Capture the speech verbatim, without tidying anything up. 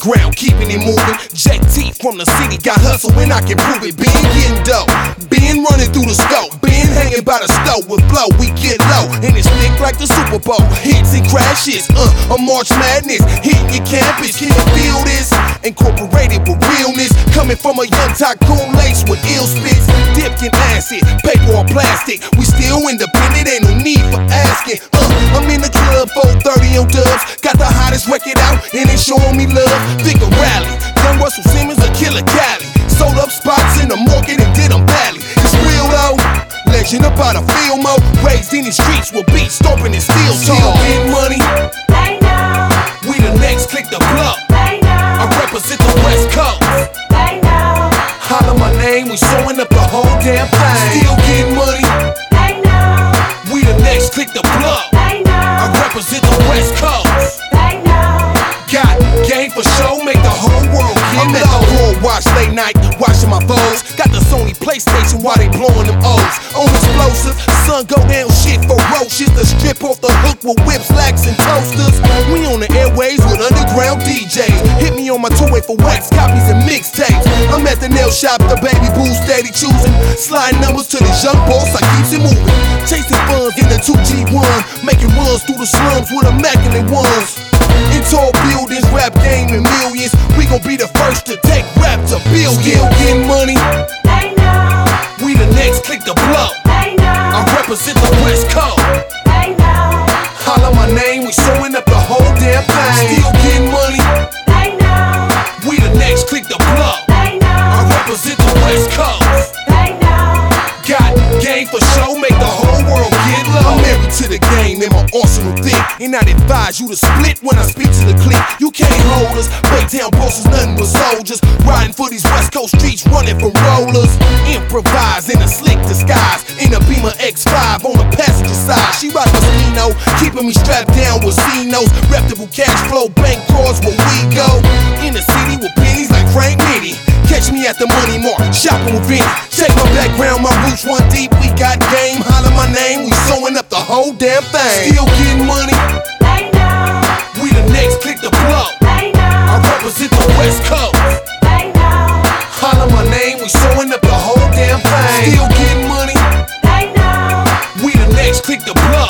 underground, keeping it moving. J T from the city, got hustle when I can prove it. Been getting dope, been running through the scope, been hanging by the stove with flow. We get low, and it's thick like the Super Bowl. Hits and crashes, uh, a March Madness, hitting your campus. Can you feel this? Incorporated with realness, coming from a young tycoon laced with ill spits, dipped in acid, paper or plastic. We still independent, ain't no need for asking. Uh, I'm in the club, four thirty on dubs, got the hottest record out, and it's showing me love. Think of rally, young Russell Simmons, a killer Cali. Sold up spots in the market and did them badly. It's real though, legend about a field mo. Raised in the streets with beats stomping and steel toe. Still getting money, They know, we the next click the block. they know, I represent the West Coast. they know, Holler my name, we sewing up the whole damn thing. Still getting money, they know, we the next click the block. they I know, represent the West Coast. they know. Got game for show, make the whole world get I'm at the pool, watch late night, watching my foes. Got the Sony PlayStation while they blowing them O's. On explosive, sun go down, shit ferocious. The strip off the hook with whips, slacks, and toasters. We on the airways with underground D Js. Hit me on my two-way for wax copies and mixtapes. I'm at the nail shop, the baby boo steady choosing. Sliding numbers to this young boss, I keeps it moving. Chasing funds in the two G one, making runs through the slums with immaculate ones. In tall buildings, rap game in millions. We gon' be the first to take rap to billions. Still getting money, They know, we the next click the blow. they I know, represent the West Coast. they know, Holler my name, we sewing up the whole damn thing. Still getting money, they know, we the next click the blow. they I know, represent the West Coast. they know. Got game for show, make the whole world get low. I'm married to the game and my arsenal thick, and I'd advise you to split when I speak to the clique. You can't hold us, Baytown bosses, nothing but soldiers. Riding for these West Coast streets, running from rollers. Improvise in a slick disguise, in a Beamer X five on the passenger side. She ride Moschino, keeping me strapped down with C-Notes. Reputable cash flow, bank cards where we go. In the city with pennies like Frank Nitty. Catch me at the Money Mart, shopping with Vinny. Check my background, my roots one deep. We got game, holler my name, we sewing up the whole damn thing. Still getting money, They know, we the next click the blow. they I know, represent the West Coast. they know, Holler my name, we sewing up the whole damn thing. Still getting money, they know, we the next click the blow.